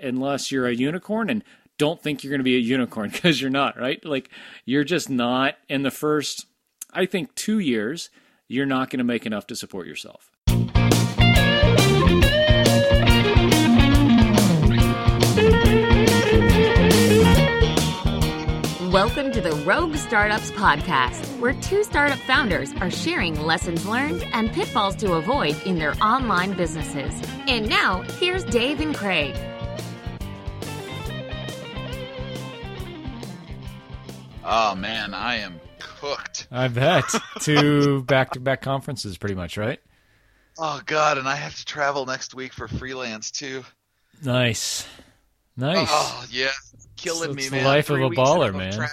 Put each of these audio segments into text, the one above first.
unless you're a unicorn, and don't think you're going to be a unicorn because you're not, right? Like, you're just not. In the first, I think, 2 years, you're not going to make enough to support yourself. Welcome to the Rogue Startups Podcast, where two startup founders are sharing lessons learned and pitfalls to avoid in their online businesses. And now, here's Dave and Craig. Oh, man, I am cooked. I bet. 2 back-to-back conferences, pretty much, right? Oh, God, and I have to travel next week for freelance, too. Nice. Oh, yeah. Killing me, it's man. The life 3 of a weeks baller, ago, man.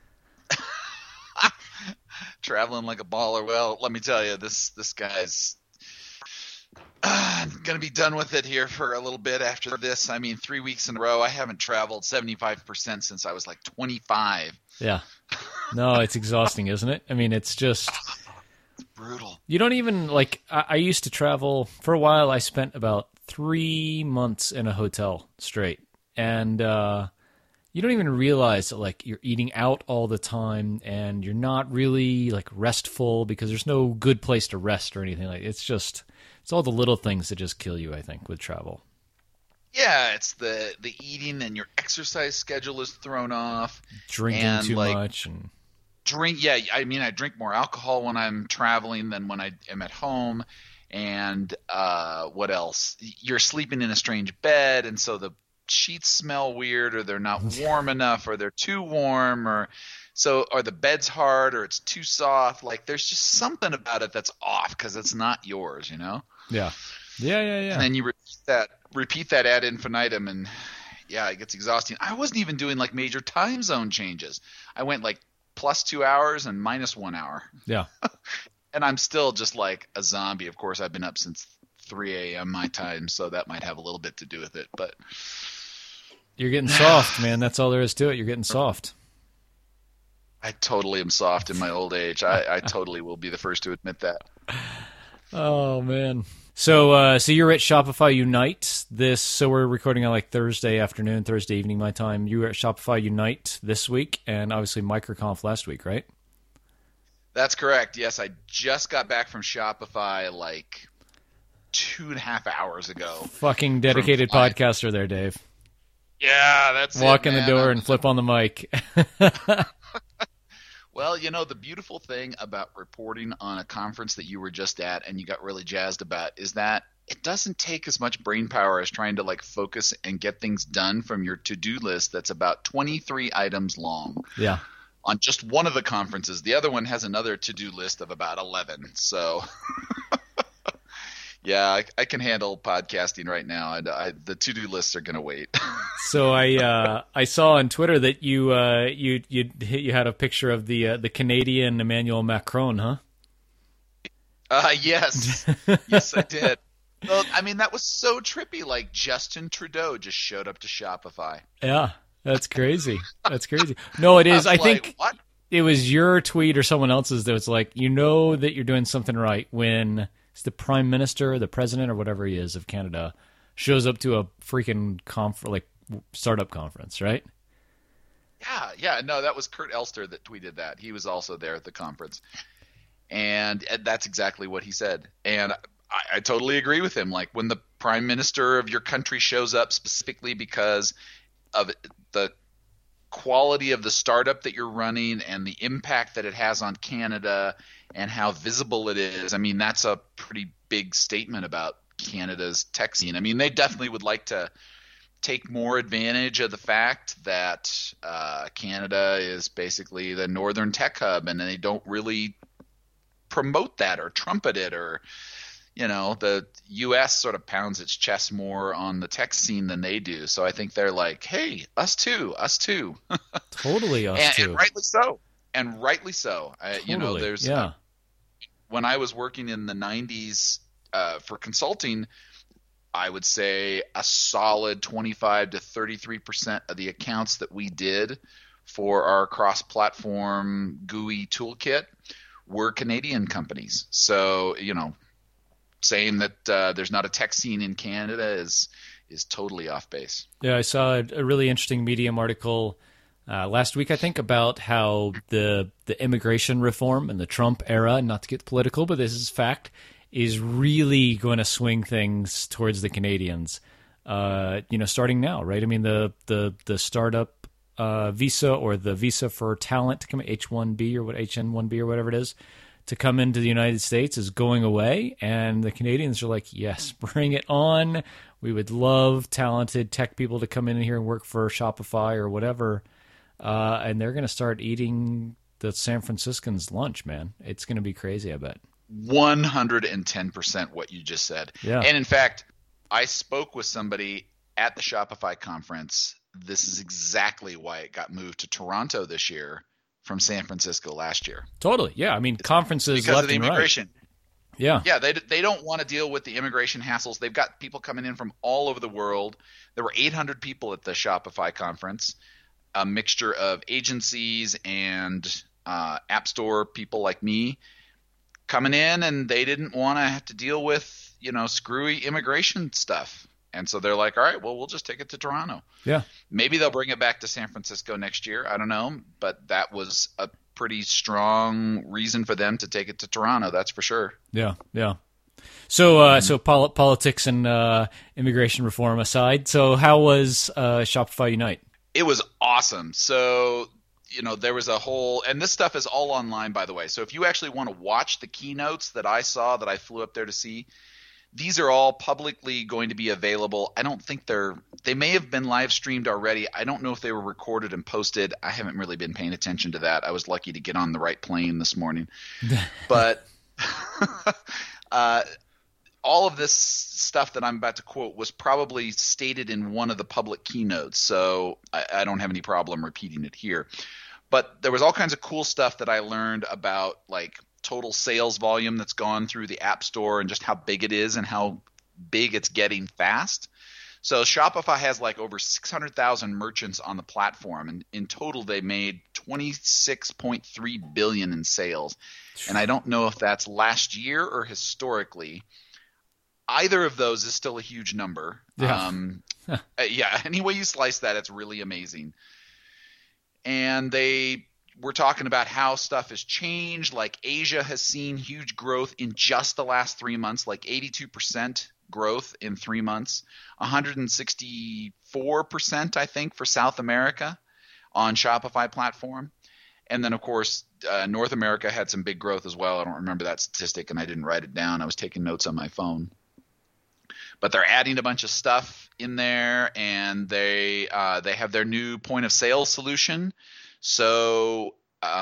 Traveling like a baller. Well, let me tell you, this guy's going to be done with it here for a little bit after this. I mean, 3 weeks in a row. I haven't traveled 75% since I was like 25. Yeah. No, it's exhausting, isn't it? I mean, it's just... It's brutal. You don't even, like, I used to travel. For a while, I spent about 3 months in a hotel straight. And you don't even realize that, like, you're eating out all the time and you're not really, like, restful because there's no good place to rest or anything. Like, it's all the little things that just kill you, I think, with travel. Yeah, it's the eating, and your exercise schedule is thrown off. Drinking too much. And Yeah, I mean, I drink more alcohol when I'm traveling than when I am at home. And what else? You're sleeping in a strange bed, and so the sheets smell weird, or they're not warm enough, or they're too warm, or the bed's hard, or it's too soft. Like, there's just something about it that's off because it's not yours, you know? Yeah. And then you repeat that ad infinitum, and yeah, it gets exhausting. I wasn't even doing like major time zone changes. I went like plus 2 hours and minus 1 hour. Yeah. And I'm still just like a zombie. Of course, I've been up since 3 a.m. my time, so that might have a little bit to do with it. But you're getting soft, man. That's all there is to it. You're getting soft. I totally am soft in my old age. I totally will be the first to admit that. Oh, man. So you're at Shopify Unite so we're recording on like Thursday afternoon, Thursday evening my time. You were at Shopify Unite this week, and obviously MicroConf last week, right? That's correct. Yes, I just got back from Shopify like 2.5 hours ago. Fucking dedicated podcaster there, Dave. Yeah, that's Walk it, in the door and flip on the mic. Well, you know, the beautiful thing about reporting on a conference that you were just at and you got really jazzed about is that it doesn't take as much brain power as trying to like focus and get things done from your to-do list that's about 23 items long. Yeah. On just one of the conferences. The other one has another to-do list of about 11. So yeah, I can handle podcasting right now. The to-do lists are going to wait. So I saw on Twitter that you had a picture of the Canadian Emmanuel Macron, huh? Yes. Yes, I did. Well, I mean, that was so trippy. Like, Justin Trudeau just showed up to Shopify. Yeah, that's crazy. That's crazy. No, it is. I think what? It was your tweet or someone else's that was like, you know that you're doing something right when it's the Prime Minister, the President, or whatever he is of Canada shows up to a freaking startup conference, right? Yeah. No, that was Kurt Elster that tweeted that. He was also there at the conference. And that's exactly what he said. And I totally agree with him. Like, when the Prime Minister of your country shows up specifically because of the quality of the startup that you're running and the impact that it has on Canada and how visible it is, I mean, that's a pretty big statement about Canada's tech scene. I mean, they definitely would like to take more advantage of the fact that Canada is basically the northern tech hub, and they don't really promote that or trumpet it, or, you know, the U.S. sort of pounds its chest more on the tech scene than they do. So I think they're like, hey, us too. Totally us too. And rightly so. Totally. You know, there's when I was working in the 90s for consulting, I would say a solid 25 to 33% of the accounts that we did for our cross-platform GUI toolkit were Canadian companies. So, you know, saying that there's not a tech scene in Canada is is totally off base. Yeah, I saw a really interesting Medium article last week, I think, about how the immigration reform in the Trump era, not to get political, but this is fact, is really going to swing things towards the Canadians. Starting now, right? I mean, the startup visa or the visa for talent to come H-1B or HN-1B or whatever it is to come into the United States is going away, and the Canadians are like, yes, bring it on. We would love talented tech people to come in here and work for Shopify or whatever, and they're going to start eating the San Franciscans' lunch, man. It's going to be crazy, I bet. 110% what you just said. Yeah. And in fact, I spoke with somebody at the Shopify conference. This is exactly why it got moved to Toronto this year from San Francisco last year. Totally. Yeah. I mean, conferences because left of the and immigration. Right. Yeah. Yeah. They don't want to deal with the immigration hassles. They've got people coming in from all over the world. There were 800 people at the Shopify conference, a mixture of agencies and App Store people like me coming in, and they didn't want to have to deal with, screwy immigration stuff. And so they're like, all right, well, we'll just take it to Toronto. Yeah. Maybe they'll bring it back to San Francisco next year. I don't know. But that was a pretty strong reason for them to take it to Toronto. That's for sure. Yeah. Yeah. So politics and immigration reform aside, so how was Shopify Unite? It was awesome. So, there was a whole – and this stuff is all online, by the way. So if you actually want to watch the keynotes that I saw that I flew up there to see – these are all publicly going to be available. I don't think they may have been live streamed already. I don't know if they were recorded and posted. I haven't really been paying attention to that. I was lucky to get on the right plane this morning. But all of this stuff that I'm about to quote was probably stated in one of the public keynotes, so I don't have any problem repeating it here. But there was all kinds of cool stuff that I learned about, like total sales volume that's gone through the App Store and just how big it is and how big it's getting fast. So Shopify has like over 600,000 merchants on the platform, and in total they made $26.3 billion in sales. And I don't know if that's last year or historically. Either of those is still a huge number. Yeah. Any way you slice that, it's really amazing. And they were talking about how stuff has changed. Like Asia has seen huge growth in just the last 3 months, like 82% growth in 3 months, 164%, I think, for South America on Shopify platform. And then, of course, North America had some big growth as well. I don't remember that statistic, and I didn't write it down. I was taking notes on my phone. But they're adding a bunch of stuff in there, and they have their new point of sale solution. So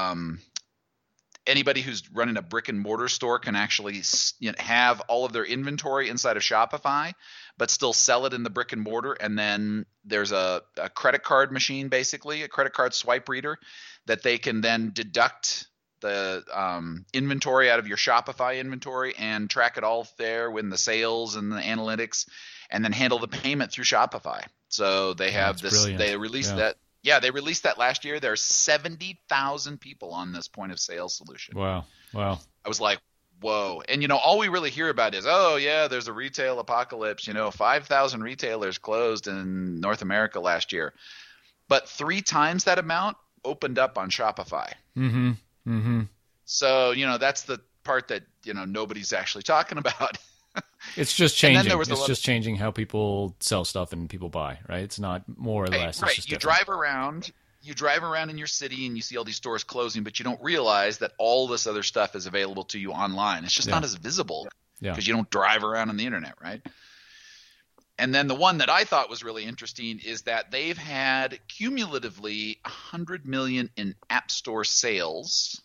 anybody who's running a brick and mortar store can actually have all of their inventory inside of Shopify, but still sell it in the brick and mortar. And then there's a credit card machine, basically a credit card swipe reader that they can then deduct the inventory out of your Shopify inventory and track it all there with the sales and the analytics, and then handle the payment through Shopify. So they have this. Brilliant. They released that. Yeah, they released that last year. There are 70,000 people on this point of sale solution. Wow. I was like, whoa. And, all we really hear about is, oh, yeah, there's a retail apocalypse. 5,000 retailers closed in North America last year. But 3 times that amount opened up on Shopify. Mm-hmm. Mm-hmm. So, that's the part that, nobody's actually talking about. It's just changing. It's just changing how people sell stuff and people buy, right? It's not more or less. Right. It's just you drive around in your city and you see all these stores closing, but you don't realize that all this other stuff is available to you online. It's just not as visible because you don't drive around on the internet, right? And then the one that I thought was really interesting is that they've had cumulatively 100 million in App Store sales.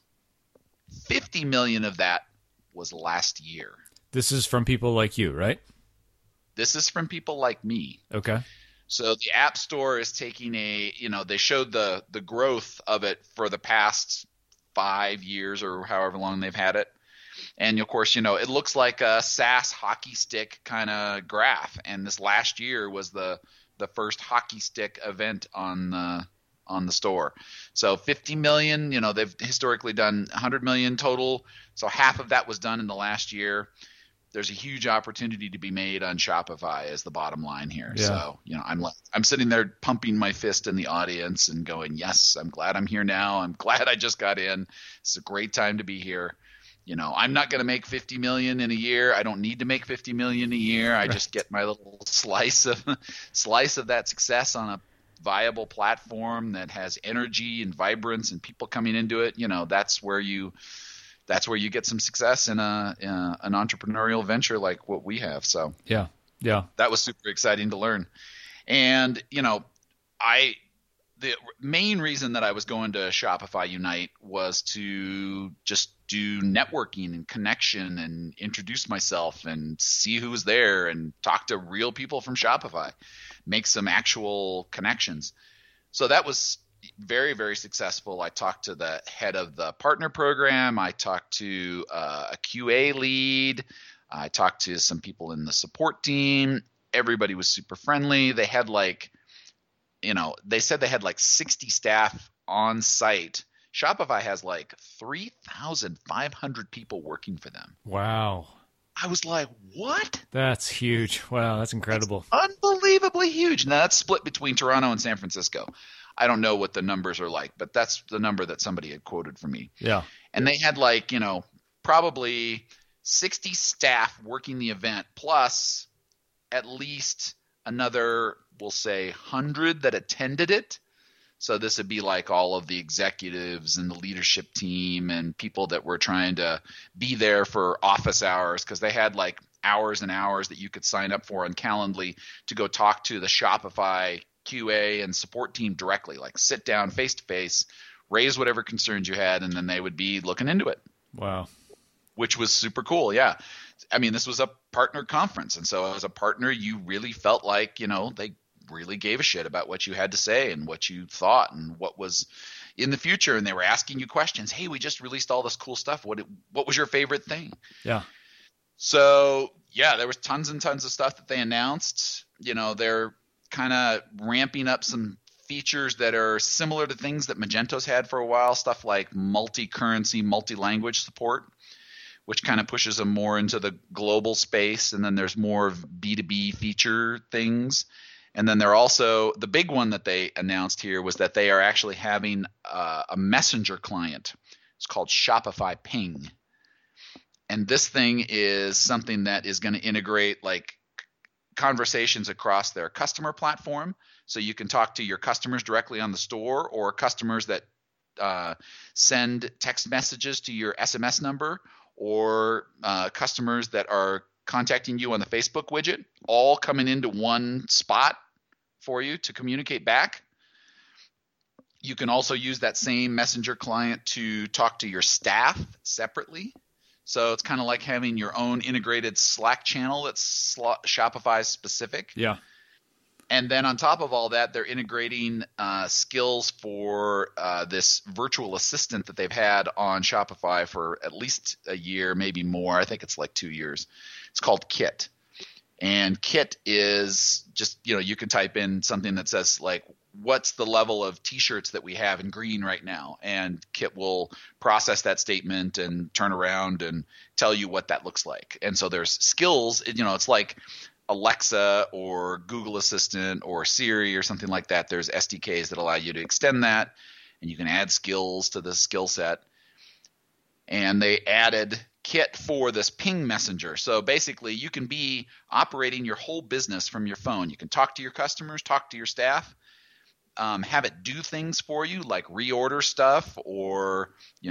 50 million of that was last year. This is from people like you, right? This is from people like me. Okay. So the App Store is taking they showed the growth of it for the past 5 years or however long they've had it. And of course, it looks like a SaaS hockey stick kind of graph. And this last year was the first hockey stick event on the store. So 50 million, they've historically done 100 million total. So half of that was done in the last year. there's a huge opportunity to be made on Shopify is the bottom line here. Yeah. So, I'm sitting there pumping my fist in the audience and going, yes, I'm glad I'm here now. I'm glad I just got in. It's a great time to be here. I'm not going to make 50 million in a year. I don't need to make 50 million a year. I just get my little slice of that success on a viable platform that has energy and vibrance and people coming into it. That's where you get some success in an entrepreneurial venture like what we have. So yeah, that was super exciting to learn. And the main reason that I was going to Shopify Unite was to just do networking and connection and introduce myself and see who was there and talk to real people from Shopify, make some actual connections. So that was very, very successful. I talked to the head of the partner program. I talked to a QA lead. I talked to some people in the support team. Everybody was super friendly. They had they said they had 60 staff on site. Shopify has 3,500 people working for them. Wow. I was like, what? That's huge. Wow, that's incredible. That's unbelievably huge. Now, that's split between Toronto and San Francisco. I don't know what the numbers are like, but that's the number that somebody had quoted for me. Yeah. And they had probably 60 staff working the event, plus at least another, we'll say, 100 that attended it. So this would be all of the executives and the leadership team and people that were trying to be there for office hours, because they had hours and hours that you could sign up for on Calendly to go talk to the Shopify QA and support team directly, sit down face to face, raise whatever concerns you had, and then they would be looking into it. Wow. Which was super cool. Yeah. I mean, this was a partner conference. And so as a partner, you really felt like, they really gave a shit about what you had to say and what you thought and what was in the future. And they were asking you questions. Hey, we just released all this cool stuff. What was your favorite thing? Yeah. So yeah, there was tons and tons of stuff that they announced. They're kind of ramping up some features that are similar to things that Magento's had for a while, stuff like multi-currency, multi-language support, which kind of pushes them more into the global space. And then there's more of B2B feature things. And then they're also – the big one that they announced here was that they are actually having a messenger client. It's called Shopify Ping. And this thing is something that is going to integrate conversations across their customer platform. So you can talk to your customers directly on the store, or customers that send text messages to your SMS number, or customers that are contacting you on the Facebook widget, all coming into one spot for you to communicate back. You can also use that same messenger client to talk to your staff separately. So it's kind of like having your own integrated Slack channel that's Shopify specific. Yeah. And then on top of all that, they're integrating skills for this virtual assistant that they've had on Shopify for at least a year, maybe more. I think it's 2 years. It's called Kit. And Kit is just, you can type in something that says what's the level of T-shirts that we have in green right now? And Kit will process that statement and turn around and tell you what that looks like. And so there's skills, it's like Alexa or Google Assistant or Siri or something like that. There's SDKs that allow you to extend that, and you can add skills to the skill set. And they added Kit for this Ping messenger. So basically you can be operating your whole business from your phone. You can talk to your customers, talk to your staff, have it do things for you, like reorder stuff, or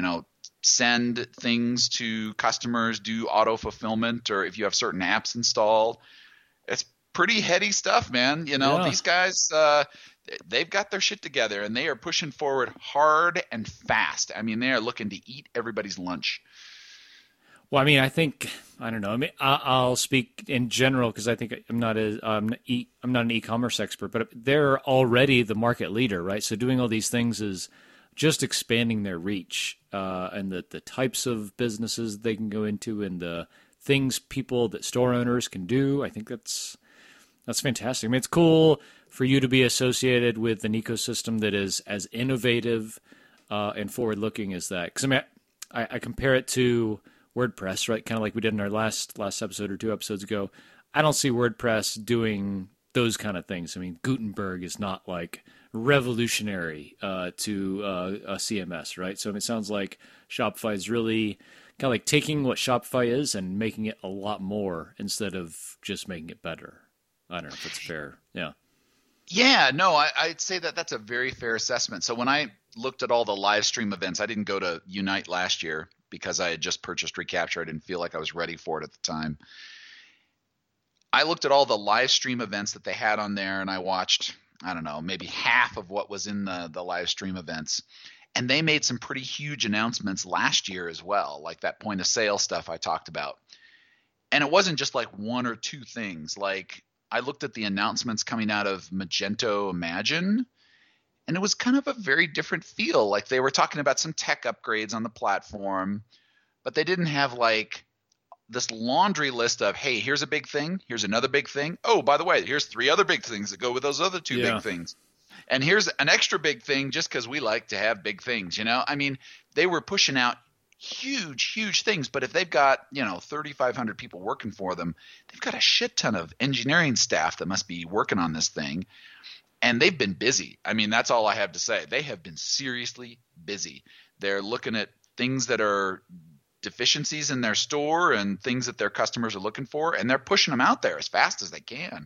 send things to customers, do auto fulfillment, or if you have certain apps installed. It's pretty heady stuff, man. These guys, they've got their shit together, and they are pushing forward hard and fast. I mean, they are looking to eat everybody's lunch. Well, I mean, I don't know. I mean, I'll speak in general because I think I'm not an e-commerce expert, but they're already the market leader, right? So doing all these things is just expanding their reach and the types of businesses they can go into and the things that store owners can do. I think that's fantastic. I mean, it's cool for you to be associated with an ecosystem that is as innovative and forward-looking as that. Because I mean, I compare it to WordPress, right? Kind of like we did in our last episode or 2 episodes ago. I don't see WordPress doing those kind of things. I mean, Gutenberg is not like revolutionary to a CMS, right? So it sounds like Shopify is really kind of like taking what Shopify is and making it a lot more instead of just making it better. I don't know if it's fair. Yeah. Yeah, no, I'd say that that's a very fair assessment. So when I looked at all the live stream events, I didn't go to Unite last year because I had just purchased Recapture. I didn't feel like I was ready for it at the time. I looked at all the live stream events that they had on there, and I watched, I don't know, maybe half of what was in the live stream events. And they made some pretty huge announcements last year as well, like that point of sale stuff I talked about. And it wasn't just like 1 or 2 things. Like I looked at the announcements coming out of Magento Imagine, and it was kind of a very different feel. Like they were talking about some tech upgrades on the platform, but they didn't have like this laundry list of, hey, here's a big thing, here's another big thing. Oh, by the way, here's 3 other big things that go with those other 2 big things. And here's an extra big thing just because we like to have big things, you know? I mean, they were pushing out huge things, but if they've got, 3,500 people working for them, they've got a shit ton of engineering staff that must be working on this thing. And they've been busy. I mean, that's all I have to say. They have been seriously busy. They're looking at things that are deficiencies in their store and things that their customers are looking for, and they're pushing them out there as fast as they can.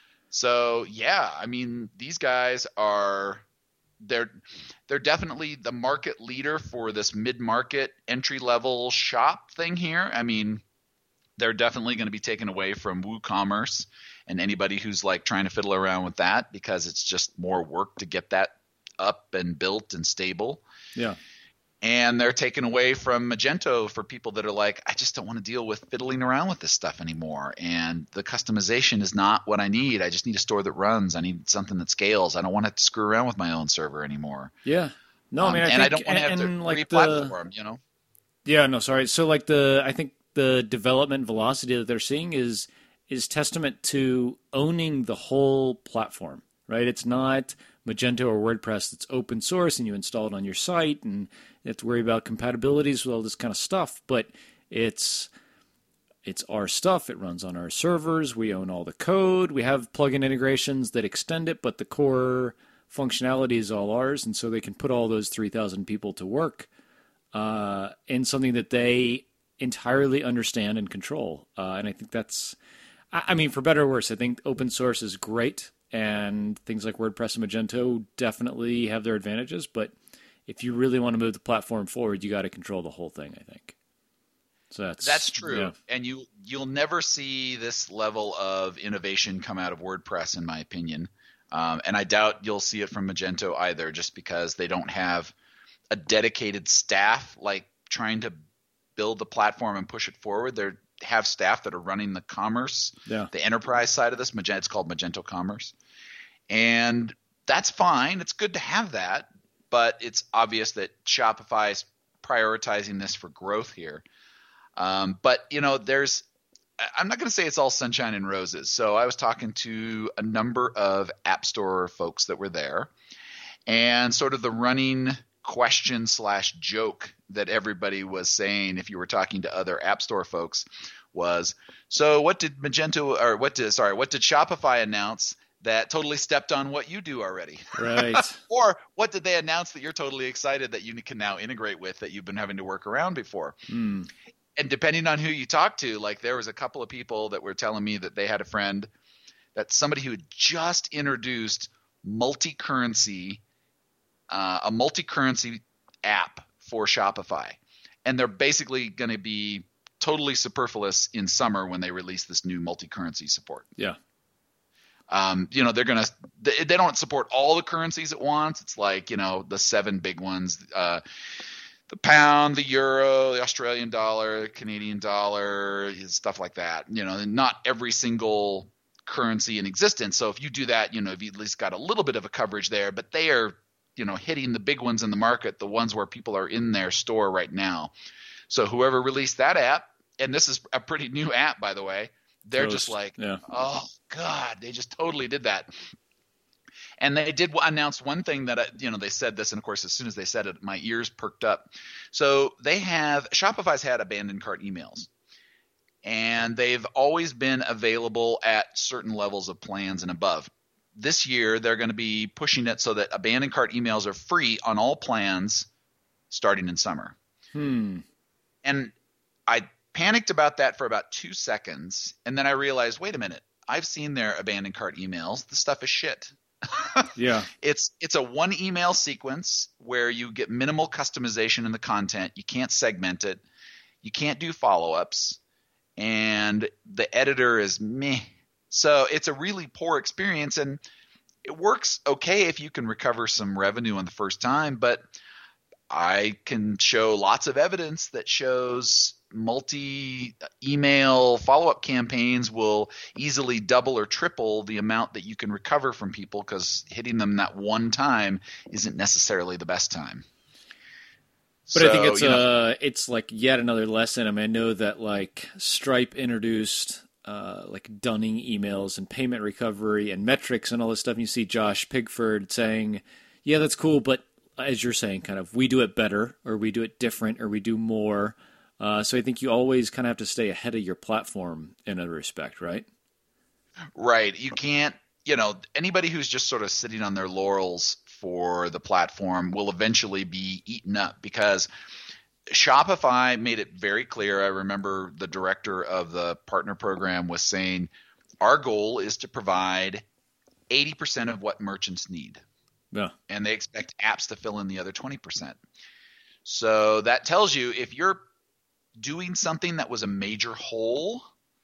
So yeah, I mean, these guys are they're definitely the market leader for this mid-market entry-level shop thing here. I mean, they're definitely going to be taken away from WooCommerce and anybody who's like trying to fiddle around with that, because it's just more work to get that up and built and stable. Yeah. And they're taken away from Magento for people that are like, I just don't want to deal with fiddling around with this stuff anymore. And the customization is not what I need. I just need a store that runs. I need something that scales. I don't want to have to screw around with my own server anymore. Yeah. No, I mean, I don't want to have to re-platform, Yeah, no, sorry. So like I think the development velocity that they're seeing is testament to owning the whole platform, right? It's not Magento or WordPress that's open source and you install it on your site and you have to worry about compatibilities with all this kind of stuff, but it's our stuff. It runs on our servers. We own all the code. We have plugin integrations that extend it, but the core functionality is all ours, and so they can put all those 3,000 people to work in something that they entirely understand and control. And I think that's, I mean, for better or worse, I think open source is great, and things like WordPress and Magento definitely have their advantages, but if you really want to move the platform forward, you got to control the whole thing, I think. So that's true. Yeah. And you'll never see this level of innovation come out of WordPress, in my opinion. And I doubt you'll see it from Magento either, just because they don't have a dedicated staff like trying to build the platform and push it forward. They have staff that are running the commerce, the enterprise side of this. It's called Magento Commerce. And that's fine. It's good to have that. But it's obvious that Shopify is prioritizing this for growth here. But, I'm not going to say it's all sunshine and roses. So I was talking to a number of App Store folks that were there, and sort of the running question / joke that everybody was saying if you were talking to other App Store folks was, so what did Shopify announce that totally stepped on what you do already? Right. Or what did they announce that you're totally excited that you can now integrate with that you've been having to work around before? And depending on who you talk to, like there was a couple of people that were telling me that they had a friend that's somebody who had just introduced a multi-currency app for Shopify. And they're basically going to be totally superfluous in summer when they release this new multi-currency support. Yeah. They don't support all the currencies at once. It's like, the 7 big ones, the pound, the euro, the Australian dollar, Canadian dollar, stuff like that. Not every single currency in existence. So if you do that, you've at least got a little bit of a coverage there, but they are, hitting the big ones in the market, the ones where people are in their store right now. So whoever released that app, and this is a pretty new app, by the way, they're just like, oh God, they just totally did that. And they did announce one thing that, they said this, and of course, as soon as they said it, my ears perked up. So Shopify's had abandoned cart emails, and they've always been available at certain levels of plans and above. This year, they're going to be pushing it so that abandoned cart emails are free on all plans starting in summer. And I panicked about that for about 2 seconds, and then I realized, wait a minute, I've seen their abandoned cart emails. The stuff is shit. Yeah. It's a one email sequence where you get minimal customization in the content. You can't segment it. You can't do follow-ups. And the editor is meh. So it's a really poor experience, and it works okay if you can recover some revenue on the first time, but I can show lots of evidence that shows multi-email follow-up campaigns will easily double or triple the amount that you can recover from people, because hitting them that one time isn't necessarily the best time. But I think it's like yet another lesson. I mean, I know that like Stripe introduced like dunning emails and payment recovery and metrics and all this stuff. And you see Josh Pigford saying, yeah, that's cool, but as you're saying, kind of, we do it better, or we do it different, or we do more. So I think you always kind of have to stay ahead of your platform in a respect, right? Right. You can't, anybody who's just sort of sitting on their laurels for the platform will eventually be eaten up, because Shopify made it very clear. I remember the director of the partner program was saying, our goal is to provide 80% of what merchants need. Yeah. And they expect apps to fill in the other 20%. So that tells you, if you're doing something that was a major hole,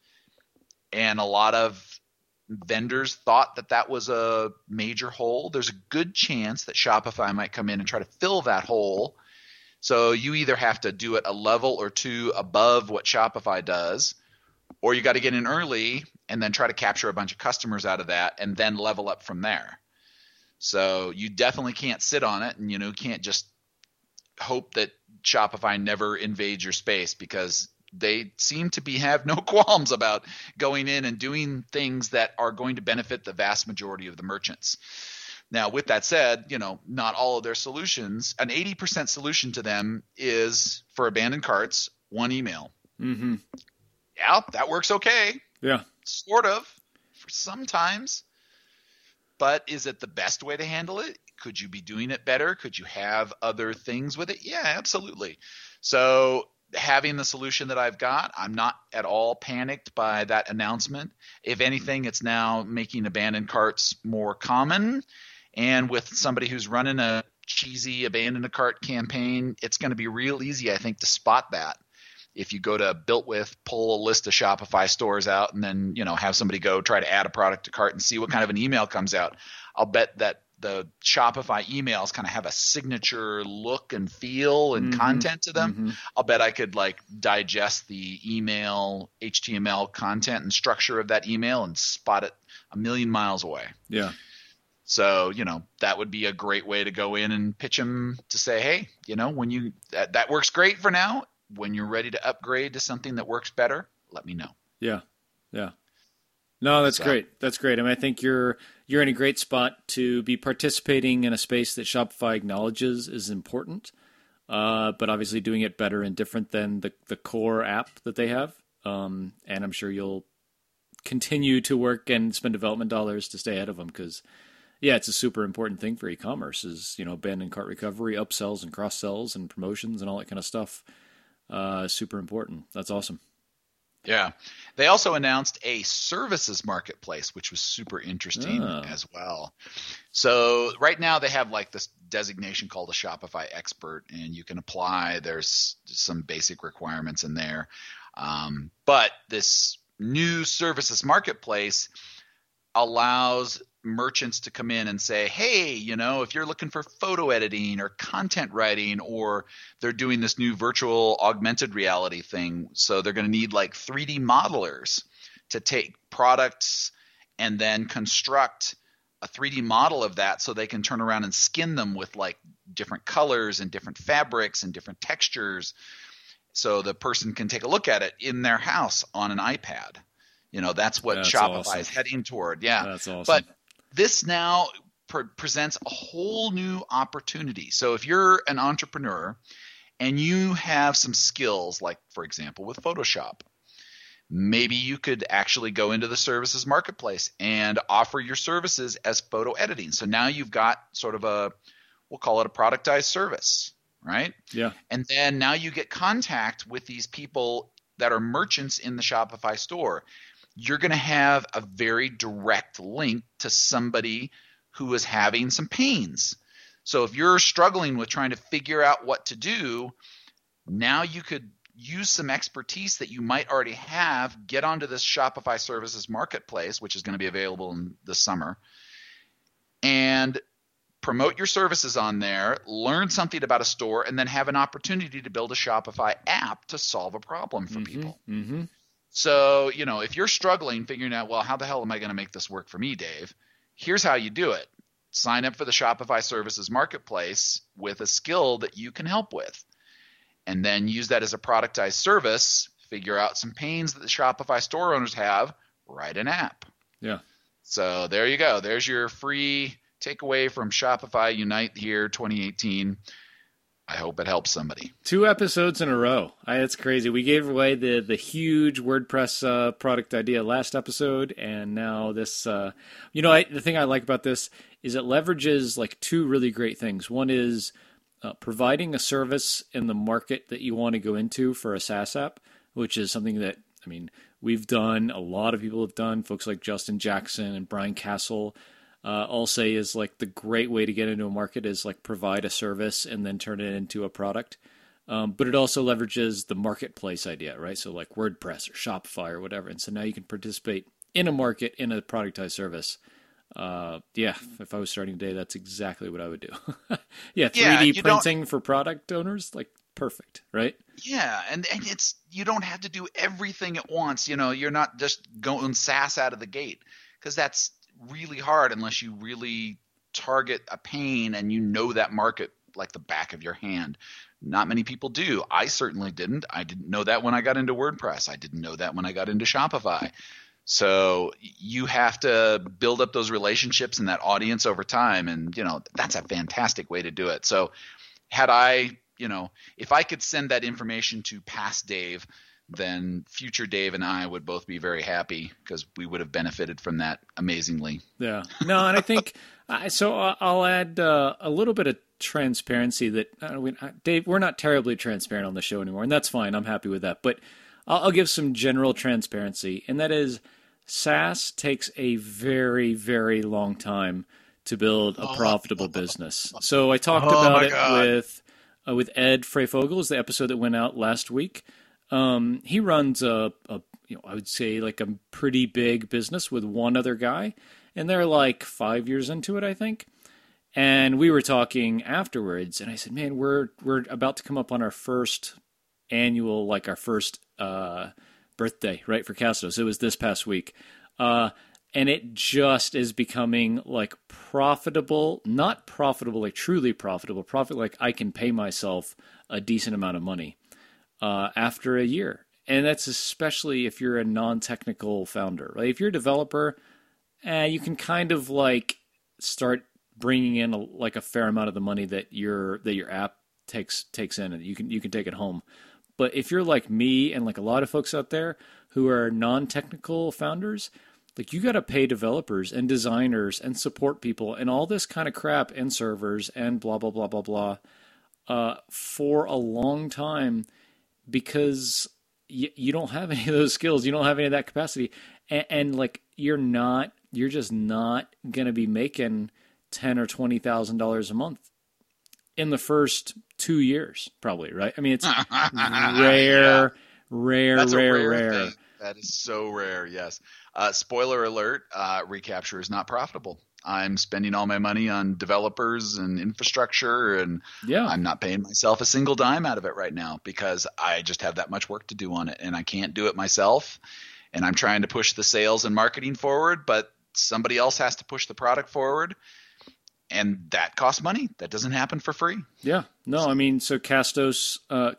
and a lot of vendors thought that was a major hole, there's a good chance that Shopify might come in and try to fill that hole. So you either have to do it a level or two above what Shopify does, or you got to get in early and then try to capture a bunch of customers out of that and then level up from there. So you definitely can't sit on it, and can't just hope that Shopify never invades your space, because they seem to have no qualms about going in and doing things that are going to benefit the vast majority of the merchants. Now, with that said, not all of their solutions, an 80% solution to them is for abandoned carts, one email. Mm-hmm. Yeah, that works okay. Yeah. Sort of, for sometimes. But is it the best way to handle it? Could you be doing it better? Could you have other things with it? Yeah, absolutely. So having the solution that I've got, I'm not at all panicked by that announcement. If anything, it's now making abandoned carts more common. And with somebody who's running a cheesy abandoned cart campaign, it's going to be real easy, I think, to spot that. If you go to Built With, pull a list of Shopify stores out, and then have somebody go try to add a product to cart and see what kind of an email comes out, I'll bet that the Shopify emails kind of have a signature look and feel and content to them. Mm-hmm. I'll bet I could digest the email HTML content and structure of that email and spot it a million miles away. Yeah. So, that would be a great way to go in and pitch them to say, hey, when that works great for now. When you're ready to upgrade to something that works better, let me know. Yeah. Yeah. No, that's great. That's great. I mean, I think you're in a great spot to be participating in a space that Shopify acknowledges is important, but obviously doing it better and different than the core app that they have. And I'm sure you'll continue to work and spend development dollars to stay ahead of them, because it's a super important thing for e-commerce is, abandoned cart recovery, upsells and cross-sells and promotions and all that kind of stuff. Super important. That's awesome. Yeah. They also announced a services marketplace, which was super interesting as well. So right now they have this designation called a Shopify expert, and you can apply. There's some basic requirements in there. But this new services marketplace allows merchants to come in and say, hey, if you're looking for photo editing or content writing, or they're doing this new virtual augmented reality thing. So they're going to need 3D modelers to take products and then construct a 3D model of that, so they can turn around and skin them with different colors and different fabrics and different textures. So the person can take a look at it in their house on an iPad. That's what Shopify is heading toward. Yeah. That's awesome. But this now presents a whole new opportunity. So if you're an entrepreneur and you have some skills, like, for example, with Photoshop, maybe you could actually go into the services marketplace and offer your services as photo editing. So now you've got sort of we'll call it a productized service, right? Yeah. And then now you get contact with these people that are merchants in the Shopify store. You're going to have a very direct link to somebody who is having some pains. So if you're struggling with trying to figure out what to do, now you could use some expertise that you might already have, get onto this Shopify Services Marketplace, which is going to be available in the summer, and promote your services on there, learn something about a store, and then have an opportunity to build a Shopify app to solve a problem for people. Mm-hmm. So, if you're struggling figuring out, well, how the hell am I going to make this work for me, Dave? Here's how you do it. Sign up for the Shopify Services Marketplace with a skill that you can help with, and then use that as a productized service, figure out some pains that the Shopify store owners have, write an app. Yeah. So there you go. There's your free takeaway from Shopify Unite here 2018. I hope it helps somebody. 2 episodes in a row. It's crazy. We gave away the huge WordPress product idea last episode, and now this. The thing I like about this is it leverages like 2 really great things. One is providing a service in the market that you want to go into for a SaaS app, which is something that, we've done. A lot of people have done. Folks like Justin Jackson and Brian Castle all say is like the great way to get into a market is like provide a service and then turn it into a product. But it also leverages the marketplace idea, right? So like WordPress or Shopify or whatever. And so now you can participate in a market in a productized service. If I was starting today, that's exactly what I would do. 3D printing for product owners, like perfect, right? Yeah, and it's you don't have to do everything at once. You're not just going SaaS out of the gate, because that's really hard unless you really target a pain and you know that market like the back of your hand. Not many people do. I certainly didn't. I didn't know that when I got into WordPress. I didn't know that when I got into Shopify. So you have to build up those relationships and that audience over time, and that's a fantastic way to do it. So had I, if I could send that information to past Dave, then future Dave and I would both be very happy, because we would have benefited from that amazingly. Yeah. No, and I think so. I'll add a little bit of transparency that Dave, we're not terribly transparent on the show anymore, and that's fine. I'm happy with that. But I'll give some general transparency, and that is SaaS takes a very, very long time to build a profitable business. So I talked about it with Ed Freyfogel, the episode that went out last week. He runs I would say like a pretty big business with one other guy, and they're like 5 years into it, I think. And we were talking afterwards, and I said, man, we're about to come up on our first annual, like our first birthday, right, for Castos. It was this past week. And it just is becoming like profitable, not profitable, like truly profitable, profit like I can pay myself a decent amount of money after a year. And that's especially if you're a non-technical founder, right? If you're a developer, you can kind of like start bringing in a fair amount of the money that your app takes in, and you can take it home. But if you're like me and like a lot of folks out there who are non-technical founders, like you got to pay developers and designers and support people and all this kind of crap and servers and blah, blah, blah, blah, blah for a long time, because you don't have any of those skills. You don't have any of that capacity. And like, you're just not going to be making $10,000 or $20,000 a month in the first 2 years, probably, right? I mean, it's rare. That's a rare thing. That is so rare, yes. Spoiler alert, Recapture is not profitable. I'm spending all my money on developers and infrastructure, and I'm not paying myself a single dime out of it right now, because I just have that much work to do on it, and I can't do it myself. And I'm trying to push the sales and marketing forward, but somebody else has to push the product forward. And that costs money. That doesn't happen for free. Yeah. No, I mean, so Castos,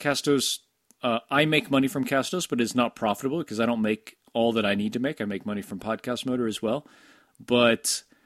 I make money from Castos, but it's not profitable because I don't make all that I need to make. I make money from Podcast Motor as well. But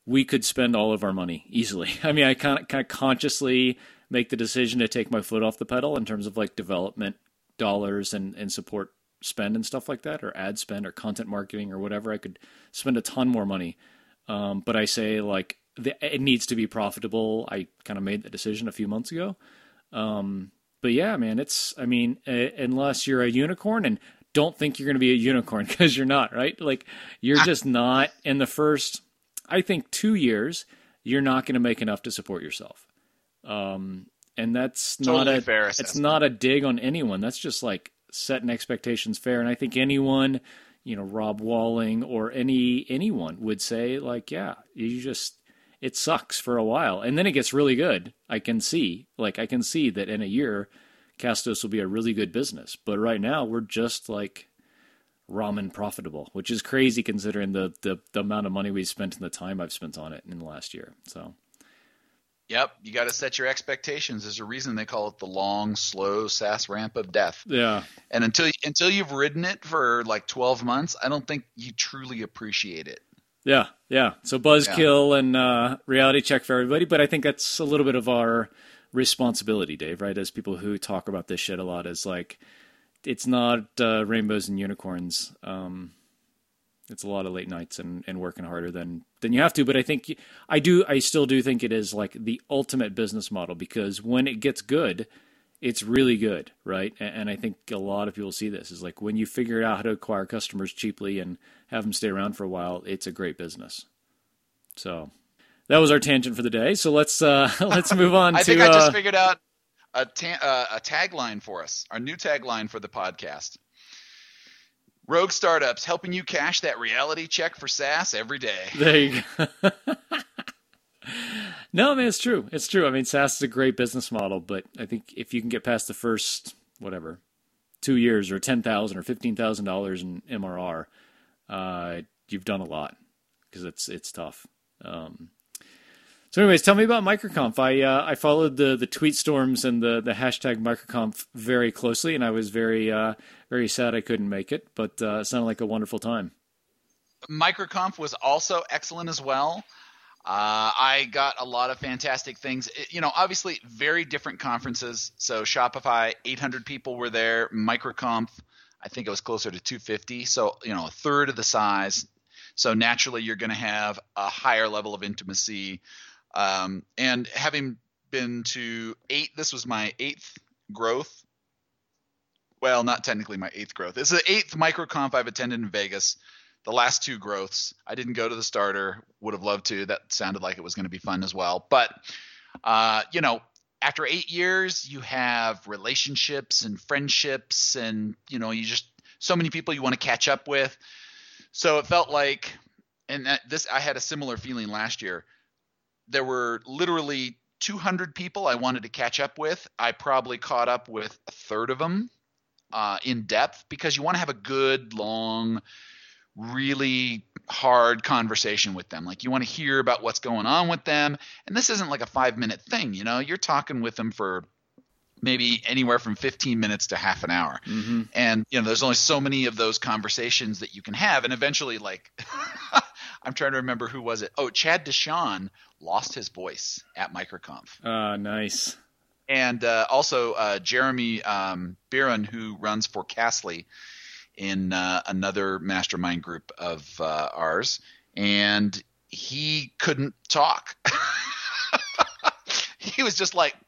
we could spend all of our money easily. I mean, I kind of consciously make the decision to take my foot off the pedal in terms of like development dollars and support spend and stuff like that, or ad spend or content marketing or whatever. I could spend a ton more money. But I say like it needs to be profitable. I kind of made that decision a few months ago. But yeah, man, unless you're a unicorn, and don't think you're going to be a unicorn, because you're not, right? Like you're just not. In the first, I think 2 years, you're not going to make enough to support yourself. And that's totally not fair it's assessment. not a dig on anyone. That's just like setting expectations fair. And I think anyone, Rob Walling or anyone would say like, yeah, it sucks for a while, and then it gets really good. I can see that in a year, Castos will be a really good business. But right now, we're just like ramen profitable, which is crazy considering the amount of money we spent and the time I've spent on it in the last year. So, yep, you got to set your expectations. There's a reason they call it the long, slow SaaS ramp of death. Yeah, and until you've ridden it for like 12 months, I don't think you truly appreciate it. Yeah. So buzzkill and reality check for everybody, but I think that's a little bit of our responsibility, Dave, right? As people who talk about this shit a lot, is like, it's not rainbows and unicorns. It's a lot of late nights and working harder than you have to. But I think I still do think it is like the ultimate business model, because when it gets good, it's really good, right? And I think a lot of people see this is like, when you figure out how to acquire customers cheaply and have them stay around for a while, it's a great business. So that was our tangent for the day. So let's move on. I think I just figured out a tagline for us, our new tagline for the podcast. Rogue Startups, helping you cash that reality check for SaaS every day. There you go. No, man, it's true. It's true. I mean, SaaS is a great business model, but I think if you can get past the first, 2 years or $10,000 or $15,000 in MRR, you've done a lot, because it's tough. So anyways, tell me about MicroConf. I followed the tweet storms and the hashtag MicroConf very closely, and I was very very sad I couldn't make it, but it sounded like a wonderful time. MicroConf was also excellent as well. I got a lot of fantastic things. Obviously very different conferences. So Shopify, 800 people were there. MicroConf, I think it was closer to 250. So, a third of the size. So naturally you're going to have a higher level of intimacy. And having been to this was my 8th growth. Well, not technically my 8th growth. It's the 8th MicroConf I've attended in Vegas. The last 2 growths, I didn't go to the starter. Would have loved to. That sounded like it was going to be fun as well. But, after 8 years, you have relationships and friendships, and, you just so many people you want to catch up with. So it felt like, I had a similar feeling last year. There were literally 200 people I wanted to catch up with. I probably caught up with a third of them in depth, because you want to have a good, long, really hard conversation with them. Like, you want to hear about what's going on with them. And this isn't like a 5-minute thing, you're talking with them for maybe anywhere from 15 minutes to half an hour. Mm-hmm. And, there's only so many of those conversations that you can have. And eventually, like, I'm trying to remember who was it. Oh, Chad Deshawn lost his voice at MicroConf. Nice. And also Jeremy Biron, who runs for Castly in another mastermind group of ours, and he couldn't talk. He was just like,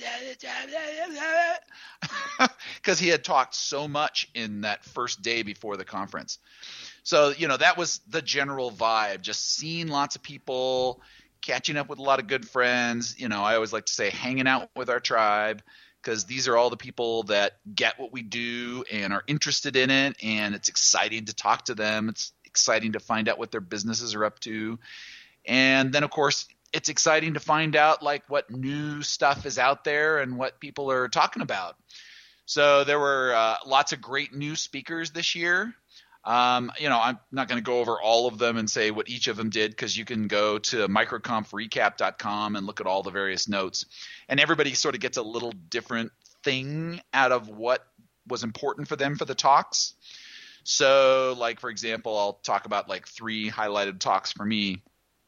because he had talked so much in that first day before the conference. So, that was the general vibe, just seeing lots of people, catching up with a lot of good friends. I always like to say hanging out with our tribe, because these are all the people that get what we do and are interested in it, and it's exciting to talk to them. It's exciting to find out what their businesses are up to. And then, of course, it's exciting to find out like what new stuff is out there and what people are talking about. So there were lots of great new speakers this year. I'm not going to go over all of them and say what each of them did, because you can go to microconfrecap.com and look at all the various notes. And everybody sort of gets a little different thing out of what was important for them for the talks. So, like, for example, I'll talk about like 3 highlighted talks for me.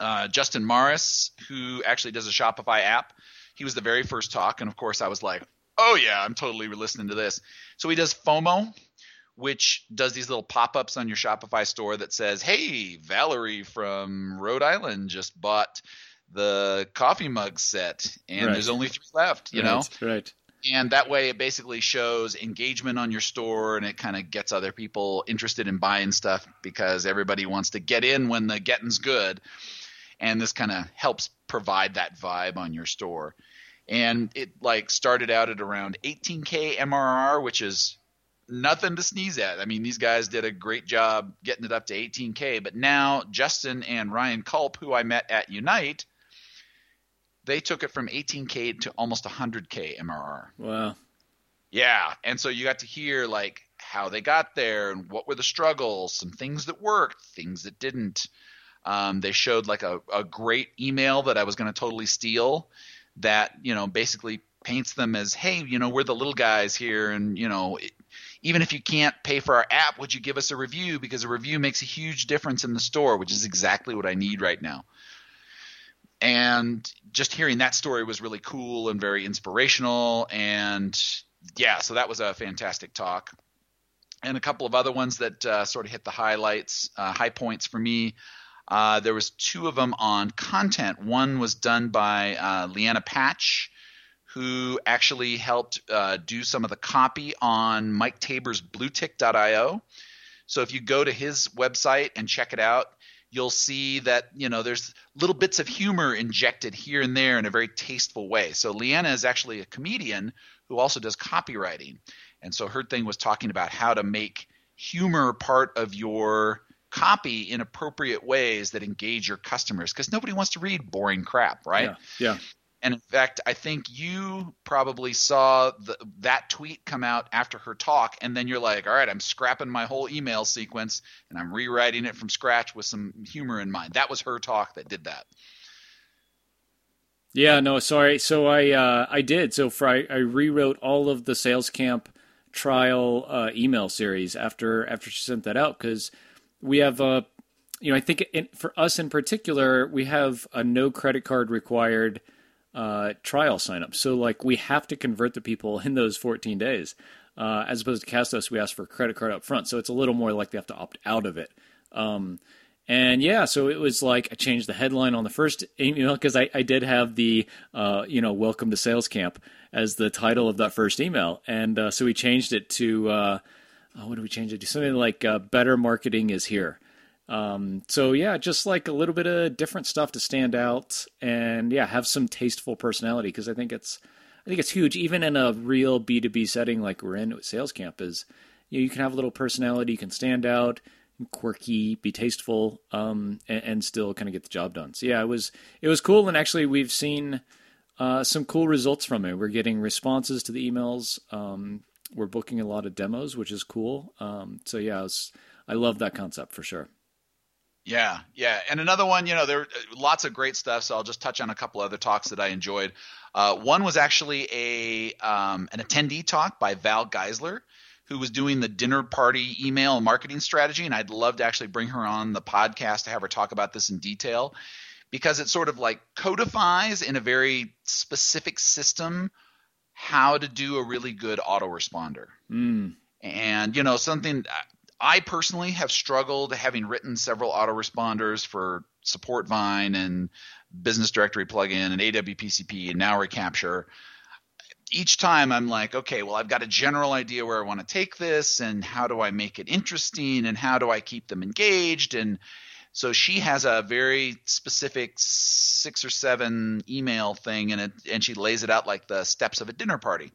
Justin Morris, who actually does a Shopify app. He was the very first talk, and of course I was like, oh yeah, I'm totally listening to this. So he does FOMO, which does these little pop-ups on your Shopify store that says, hey, Valerie from Rhode Island just bought the coffee mug set, and there's only 3 left, you know? Right. And that way it basically shows engagement on your store, and it kind of gets other people interested in buying stuff because everybody wants to get in when the getting's good. And this kind of helps provide that vibe on your store. And it like started out at around 18K MRR, which is nothing to sneeze at. I mean, these guys did a great job getting it up to 18K. But now Justin and Ryan Culp, who I met at Unite, they took it from 18K to almost 100K MRR. Wow. Yeah. And so you got to hear like how they got there and what were the struggles, some things that worked, things that didn't. They showed like a great email that I was going to totally steal that, you know, basically paints them as, hey, you know, we're the little guys here. And, you know, even if you can't pay for our app, would you give us a review? Because a review makes a huge difference in the store, which is exactly what I need right now. And just hearing that story was really cool and very inspirational. And yeah, so that was a fantastic talk. And a couple of other ones that sort of hit the highlights, high points for me. There was 2 of them on content. One was done by Leanna Patch, who actually helped do some of the copy on Mike Tabor's bluetick.io. So if you go to his website and check it out, you'll see that, you know, there's little bits of humor injected here and there in a very tasteful way. So Leanna is actually a comedian who also does copywriting. And so her thing was talking about how to make humor part of your copy in appropriate ways that engage your customers, because nobody wants to read boring crap, right? Yeah. And in fact, I think you probably saw that tweet come out after her talk, and then you're like, all right, I'm scrapping my whole email sequence and I'm rewriting it from scratch with some humor in mind. That was her talk that did that. Yeah, no, sorry. So I did. So I rewrote all of the Sales Camp trial email series after she sent that out, because we have I think for us in particular, we have a no credit card required trial sign up. So like we have to convert the people in those 14 days. As opposed to Castos, we ask for a credit card up front. So it's a little more like they have to opt out of it. And yeah, so it was like I changed the headline on the first email because I did have the, welcome to Sales Camp as the title of that first email. And so we changed it to, what did we change it to? Something like better marketing is here. So yeah, just like a little bit of different stuff to stand out and yeah, have some tasteful personality. Cause I think it's huge, even in a real B2B setting like we're in with Sales Camp is, you can have a little personality, you can stand out, quirky, be tasteful, and still kind of get the job done. So yeah, it was cool. And actually we've seen, some cool results from it. We're getting responses to the emails. We're booking a lot of demos, which is cool. So yeah, I love that concept for sure. Yeah. And another one, there are lots of great stuff, so I'll just touch on a couple other talks that I enjoyed. One was actually an attendee talk by Val Geisler, who was doing the dinner party email marketing strategy, and I'd love to actually bring her on the podcast to have her talk about this in detail, because it sort of like codifies in a very specific system how to do a really good autoresponder. And, something – I personally have struggled, having written several autoresponders for Support Vine and Business Directory plugin and AWPCP and now Recapture. Each time I'm like, okay, well, I've got a general idea where I want to take this and how do I make it interesting and how do I keep them engaged. And so she has a very specific 6 or 7 email thing, and she lays it out like the steps of a dinner party.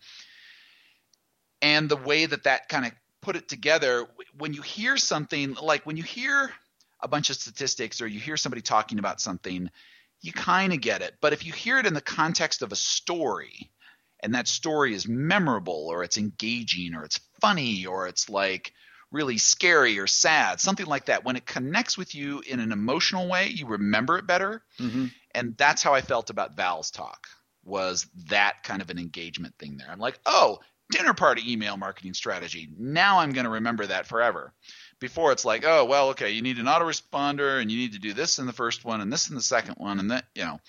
And the way that kind of put it together, when you hear something, like when you hear a bunch of statistics or you hear somebody talking about something, you kind of get it. But if you hear it in the context of a story, and that story is memorable or it's engaging or it's funny or it's like really scary or sad, something like that, when it connects with you in an emotional way, you remember it better. Mm-hmm. And that's how I felt about Val's talk, was that kind of an engagement thing there. I'm like, oh, dinner party email marketing strategy. Now I'm going to remember that forever. Before it's like, oh, well, okay, you need an autoresponder and you need to do this in the first one and this in the second one. And that,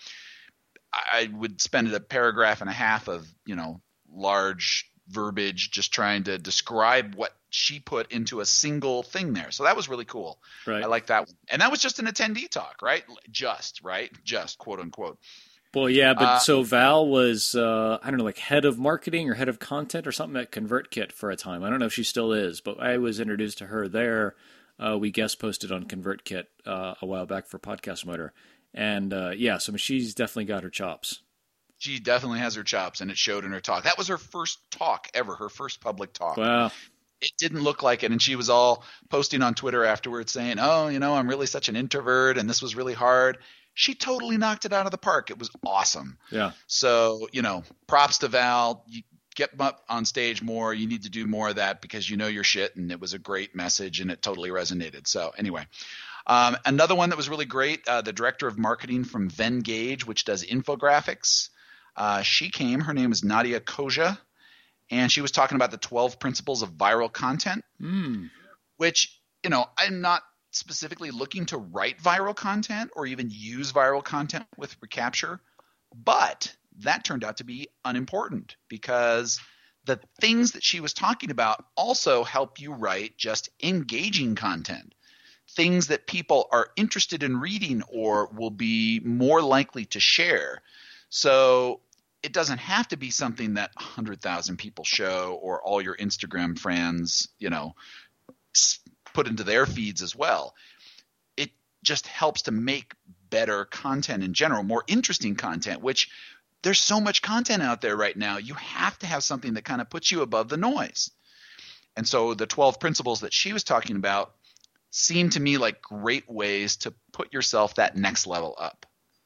I would spend a paragraph and a half of, large verbiage just trying to describe what she put into a single thing there. So that was really cool. Right. I like that one. And that was just an attendee talk, right? Just quote unquote. Well, yeah, but so Val was, I don't know, like head of marketing or head of content or something at ConvertKit for a time. I don't know if she still is, but I was introduced to her there. We guest posted on ConvertKit a while back for Podcast Motor. And so she's definitely got her chops. She definitely has her chops, and it showed in her talk. That was her first talk ever, her first public talk. Wow. It didn't look like it, and she was all posting on Twitter afterwards saying, oh, I'm really such an introvert, and this was really hard. She totally knocked it out of the park. It was awesome. Yeah. So, props to Val. You get up on stage more. You need to do more of that because you know your shit, and it was a great message, and it totally resonated. So anyway, another one that was really great, the director of marketing from Venngage, which does infographics. She came. Her name is Nadia Koja, and she was talking about the 12 principles of viral content, which, I'm not specifically looking to write viral content or even use viral content with Recapture, but that turned out to be unimportant because the things that she was talking about also help you write just engaging content, things that people are interested in reading or will be more likely to share. So it doesn't have to be something that 100,000 people show or all your Instagram friends, put into their feeds as well. It just helps to make better content in general, more interesting content, which there's so much content out there right now. You have to have something that kind of puts you above the noise. And so the 12 principles that she was talking about seem to me like great ways to put yourself that next level up.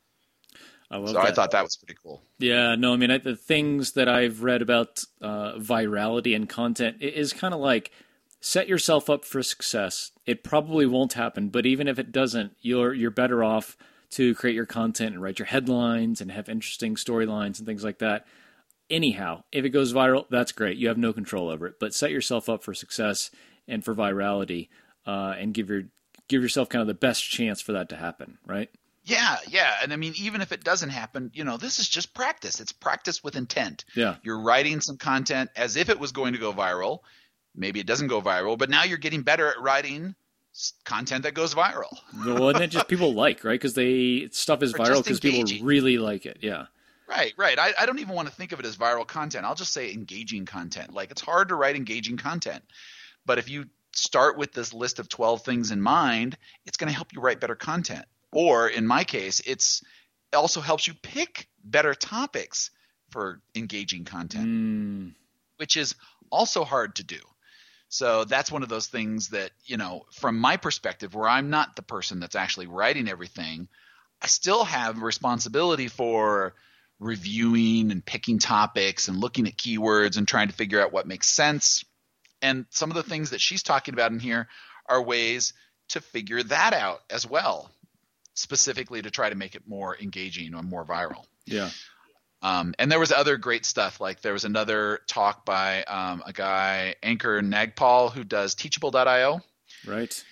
I thought that was pretty cool. Yeah, no, I mean, the things that I've read about virality and content is kind of like set yourself up for success. It probably won't happen, but even if it doesn't, you're better off to create your content and write your headlines and have interesting storylines and things like that. Anyhow, if it goes viral, that's great. You have no control over it, but set yourself up for success and for virality, and give yourself kind of the best chance for that to happen, right? Yeah. And I mean, even if it doesn't happen, this is just practice. It's practice with intent. Yeah. You're writing some content as if it was going to go viral. Maybe it doesn't go viral, but now you're getting better at writing content that goes viral. Well, and then just people like, right? Because stuff is viral because people really like it. Yeah. Right. I don't even want to think of it as viral content. I'll just say engaging content. Like, it's hard to write engaging content, but if you start with this list of 12 things in mind, it's going to help you write better content. Or in my case, it also helps you pick better topics for engaging content, which is also hard to do. So that's one of those things that, from my perspective, where I'm not the person that's actually writing everything, I still have responsibility for reviewing and picking topics and looking at keywords and trying to figure out what makes sense. And some of the things that she's talking about in here are ways to figure that out as well, specifically to try to make it more engaging or more viral. Yeah. And there was other great stuff. Like, there was another talk by a guy, Ankur Nagpal, who does Teachable.io. Right.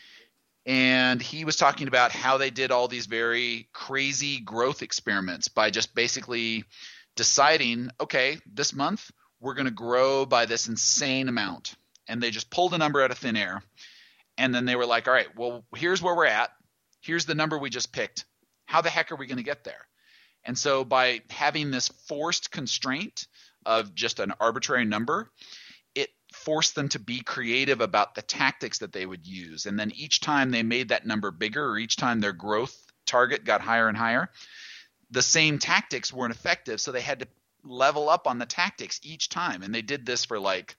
And he was talking about how they did all these very crazy growth experiments by just basically deciding, okay, this month we're going to grow by this insane amount. And they just pulled a number out of thin air. And then they were like, all right, well, here's where we're at. Here's the number we just picked. How the heck are we going to get there? And so by having this forced constraint of just an arbitrary number, it forced them to be creative about the tactics that they would use. And then each time they made that number bigger, or each time their growth target got higher and higher, the same tactics weren't effective. So they had to level up on the tactics each time. And they did this for like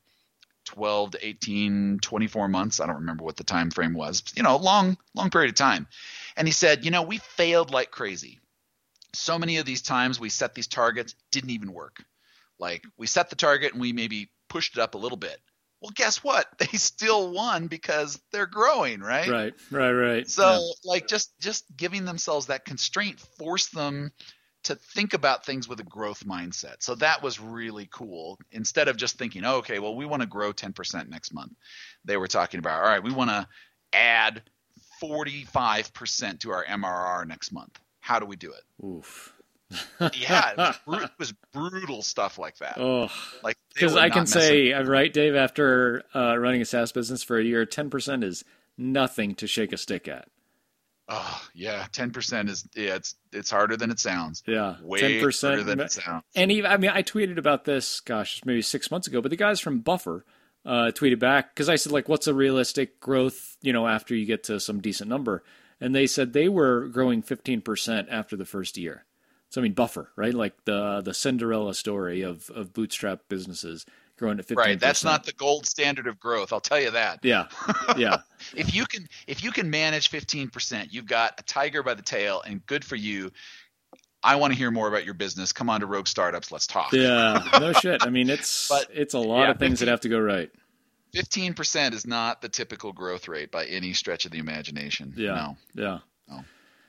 12 to 18, 24 months. I don't remember what the time frame was, long period of time. And he said, we failed like crazy. So many of these times we set these targets, didn't even work. Like, we set the target and we maybe pushed it up a little bit. Well, guess what? They still won because they're growing, right? Right. So like just giving themselves that constraint forced them to think about things with a growth mindset. So that was really cool. Instead of just thinking, oh, okay, well, we want to grow 10% next month. They were talking about, all right, we want to add 45% to our MRR next month. How do we do it? Oof. Yeah, it was brutal stuff like that. Oh, like because I can say, right, Dave, after running a SaaS business for a year, 10% is nothing to shake a stick at. Oh yeah, 10% is it's harder than it sounds. Yeah, way 10% harder than it sounds. And even, I mean, I tweeted about this, gosh, maybe 6 months ago, but the guys from Buffer tweeted back because I said, like, what's a realistic growth, after you get to some decent number, and they said they were growing 15% after the first year. So I mean, Buffer, right? Like the Cinderella story of bootstrap businesses growing at 15%. Right. That's not the gold standard of growth. I'll tell you that. Yeah. Yeah. If you can manage 15%, you've got a tiger by the tail, and good for you. I want to hear more about your business. Come on to Rogue Startups. Let's talk. Yeah. No shit. I mean, it's a lot of things that have to go right. 15% is not the typical growth rate by any stretch of the imagination. Yeah. No. Yeah. No.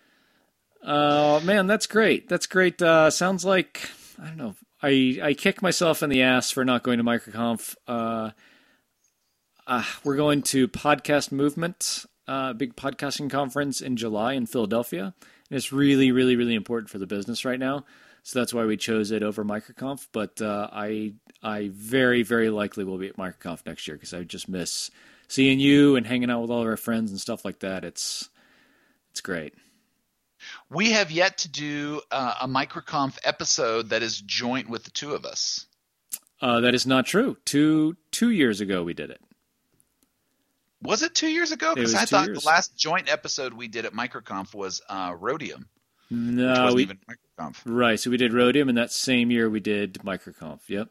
Man, that's great. That's great. Sounds like, I don't know, I kick myself in the ass for not going to MicroConf. We're going to Podcast Movement, big podcasting conference in July in Philadelphia. And it's really, really, really important for the business right now. So that's why we chose it over MicroConf. But I very, very likely will be at MicroConf next year because I just miss seeing you and hanging out with all of our friends and stuff like that. It's great. We have yet to do a MicroConf episode that is joint with the two of us. That is not true. Two years ago we did it. Was it 2 years ago? Because I thought the last joint episode we did at MicroConf was Rhodium. No, which wasn't even MicroConf. Right, so we did Rhodium, and that same year we did MicroConf. Yep.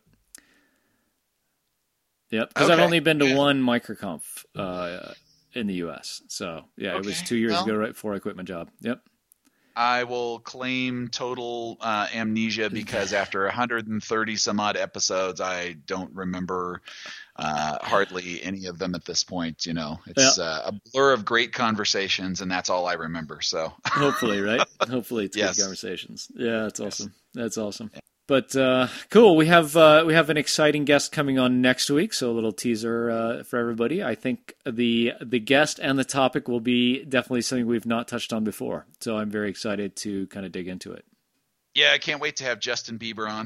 Because I've only been to one MicroConf in the U.S. So, yeah, it was 2 years ago right before I quit my job. Yep. I will claim total amnesia because after 130 some odd episodes, I don't remember hardly any of them at this point. It's a blur of great conversations, and that's all I remember. So hopefully, right? Hopefully, it's yes. good conversations. Yeah, that's awesome. Yes. That's awesome. Yeah. But cool. We have an exciting guest coming on next week, so a little teaser for everybody. I think the guest and the topic will be definitely something we've not touched on before. So I'm very excited to kind of dig into it. Yeah, I can't wait to have Justin Bieber on.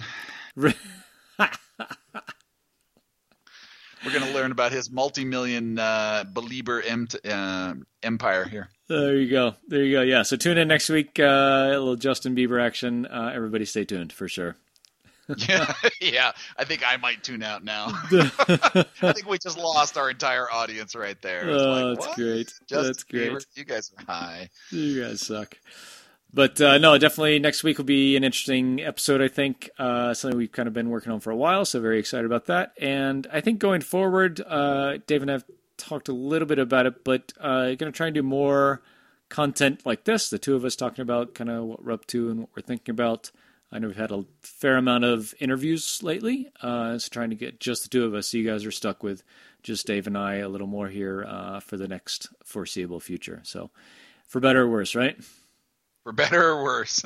We're going to learn about his multi-million Belieber empire here. There you go. Yeah. So tune in next week. A little Justin Bieber action. Everybody stay tuned for sure. Yeah. I think I might tune out now. I think we just lost our entire audience right there. That's great. Justin That's great. Bieber, you guys are high. You guys suck. But no, definitely next week will be an interesting episode, I think. Something we've kind of been working on for a while, so very excited about that. And I think going forward, Dave and I have talked a little bit about it, but going to try and do more content like this, the two of us talking about kind of what we're up to and what we're thinking about. I know we've had a fair amount of interviews lately, so trying to get just the two of us, so you guys are stuck with just Dave and I a little more here for the next foreseeable future. So for better or worse, right? For better or worse.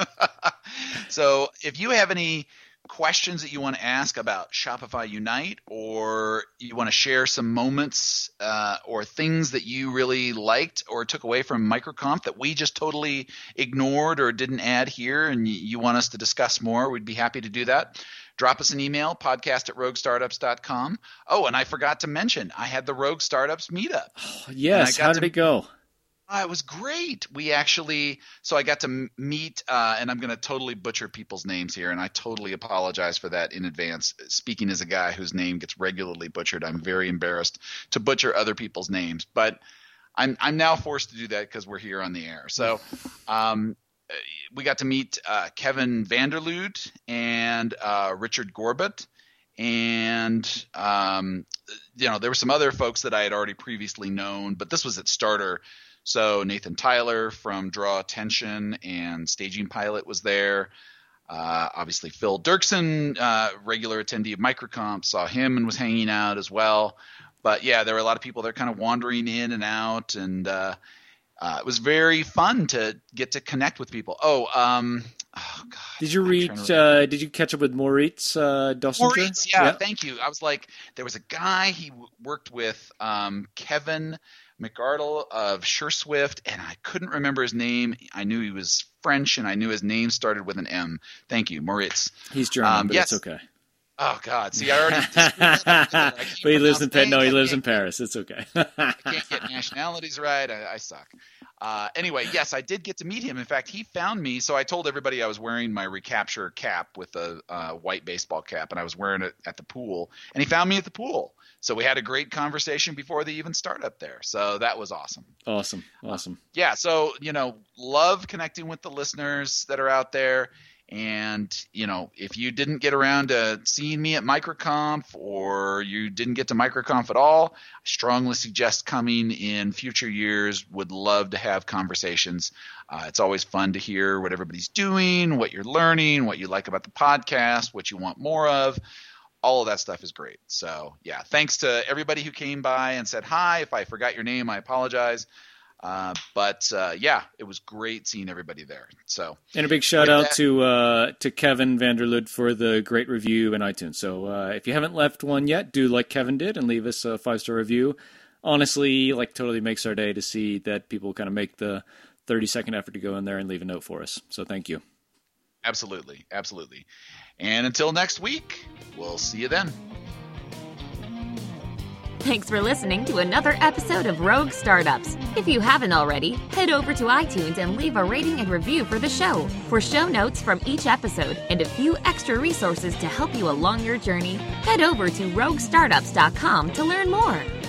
So if you have any questions that you want to ask about Shopify Unite, or you want to share some moments or things that you really liked or took away from MicroConf that we just totally ignored or didn't add here, and you want us to discuss more, we'd be happy to do that. Drop us an email, podcast@roguestartups.com. Oh, and I forgot to mention, I had the Rogue Startups meetup. Oh, yes. How did it go? It was great. So I got to meet, and I'm going to totally butcher people's names here, and I totally apologize for that in advance. Speaking as a guy whose name gets regularly butchered, I'm very embarrassed to butcher other people's names, but I'm now forced to do that because we're here on the air. So we got to meet Kevin Vanderloot and Richard Gorbett. And, there were some other folks that I had already previously known, but this was at Starter. So Nathan Tyler from Draw Attention and Staging Pilot was there. Obviously Phil Dirksen, regular attendee of MicroConf, saw him and was hanging out as well. But yeah, there were a lot of people there kind of wandering in and out, and it was very fun to get to connect with people. Oh God. Did you did you catch up with Moritz Dossinger? Moritz, yeah, thank you. I was like, there was a guy he worked with, Kevin McArdle of SureSwift, and I couldn't remember his name. I knew he was French, and I knew his name started with an M. Thank you, Moritz. He's German, but yes. it's okay. Oh God! See, I already. But he lives in Paris. It's okay. I can't get nationalities right. I suck. Anyway, yes, I did get to meet him. In fact, he found me. So I told everybody I was wearing my recapture cap with a white baseball cap, and I was wearing it at the pool. And he found me at the pool. So we had a great conversation before they even start up there. So that was awesome. Awesome. Yeah. So love connecting with the listeners that are out there. And, if you didn't get around to seeing me at MicroConf or you didn't get to MicroConf at all, I strongly suggest coming in future years. Would love to have conversations. It's always fun to hear what everybody's doing, what you're learning, what you like about the podcast, what you want more of. All of that stuff is great. So, yeah, thanks to everybody who came by and said hi. If I forgot your name, I apologize. But it was great seeing everybody there. So, and a big shout out to Kevin Vanderlud for the great review in iTunes. So if you haven't left one yet, do like Kevin did and leave us a 5-star review. Honestly, totally makes our day to see that people kind of make the 30-second effort to go in there and leave a note for us. So thank you. Absolutely. And until next week, we'll see you then. Thanks for listening to another episode of Rogue Startups. If you haven't already, head over to iTunes and leave a rating and review for the show. For show notes from each episode and a few extra resources to help you along your journey, head over to roguestartups.com to learn more.